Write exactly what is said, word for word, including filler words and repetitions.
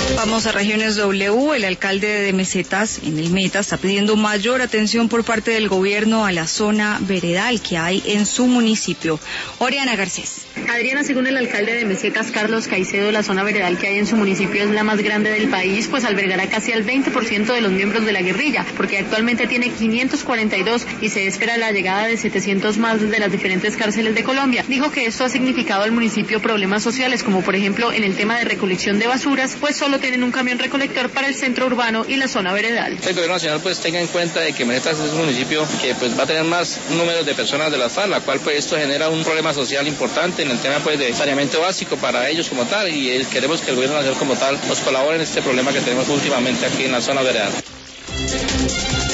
Vamos a Regiones W. El alcalde de Mesetas, en el Meta, está pidiendo mayor atención por parte del gobierno a la zona veredal que hay en su municipio. Oriana Garcés. Adriana, según el alcalde de Mesetas, Carlos Caicedo, la zona veredal que hay en su municipio es la más grande del país, pues albergará casi al veinte por ciento de los miembros de la guerrilla, porque actualmente tiene quinientos cuarenta y dos y se espera la llegada de setecientos más desde las diferentes cárceles de Colombia. Dijo que esto ha significado al municipio problemas sociales, como por ejemplo en el tema de recolección de basuras, pues solo tienen un camión recolector para el centro urbano y la zona veredal. El gobierno nacional pues tenga en cuenta de que Mesetas es un municipio que pues va a tener más números de personas de la FARC, la cual pues esto genera un problema social importante en el tema pues de saneamiento básico para ellos como tal, y eh, queremos que el gobierno nacional como tal nos colabore en este problema que tenemos últimamente aquí en la zona veredal.